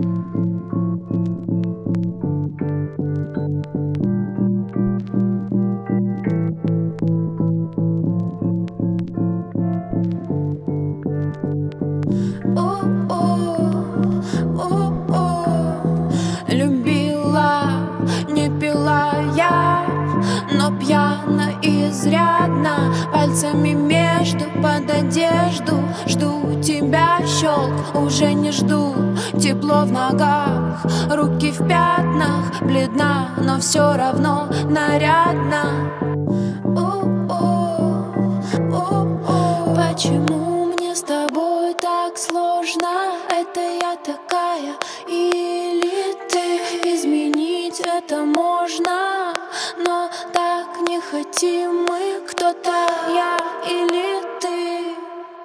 Любила, не пила я, но пьяна изрядно. Пальцами между под одежду жду тебя, щелк, уже не жду. Тепло в ногах, руки в пятнах, бледна, но все равно нарядна. Почему мне с тобой так сложно? Это я такая или ты? Изменить это можно, но так не хотим мы. Кто-то я или ты?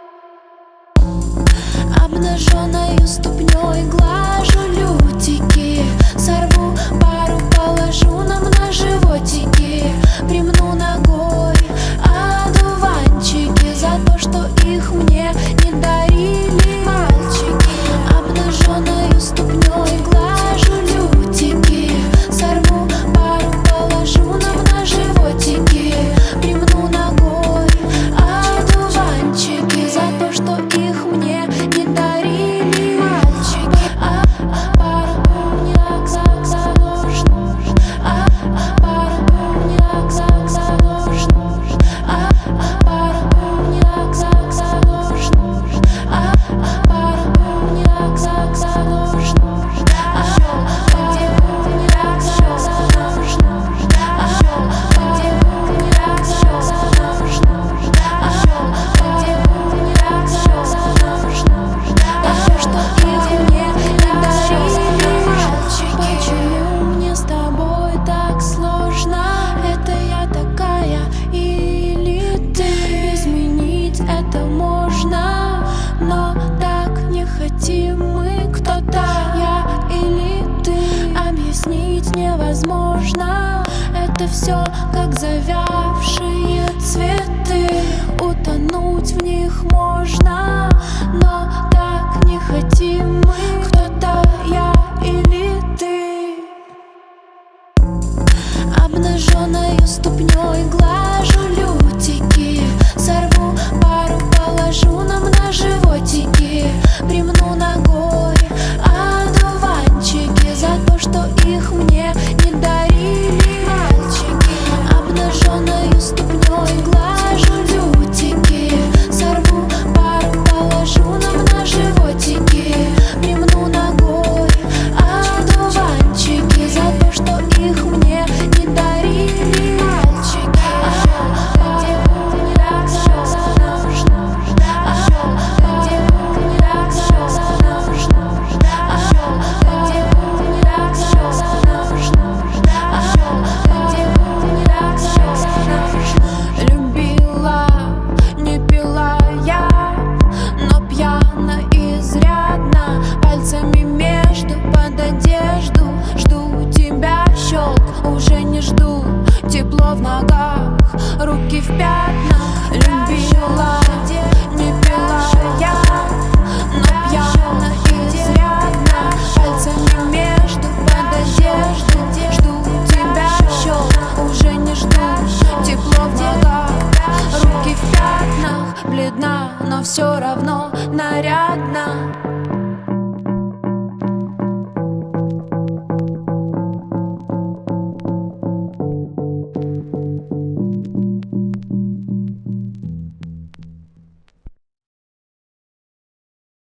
Обнаженной ступней глажу лютики, сорву пару, положу нам на животики. Примну ногой одуванчики за то, что их мне не дарили мальчики. Обнаженной ступней глажу лютики, сорву пару, положу нам на животики. Примну ногой одуванчики за то, что их мне не дарили мальчики. Пару умняк заложно, пару умняк заложно, пару умняк заложно, пару умняк заложно. Почему мне с тобой так сложно? Это я такая или ты? Изменить это можно, но так не хотим мы. Кто-то я или ты? Объяснить невозможно. Это все как завявшие цветы. Утонуть в них можно, но так не хотим мы. Кто-то я или ты? Обнаженной ступней глажу лютики, сорву пару, положу нам на животики. Примну ногой одуванчики за то, что их мне не дарили мальчики. Обнаженной ступней глажу лютики, сорву пару, положу нам на животики. Примну ногой одуванчики за то, что их мне не дарили мальчики. Любила, не пила я, но пьяна изрядно. Пальцами между под одежду жду тебя, щелк, уже не жду. Тепло в ногах, руки в пятнах,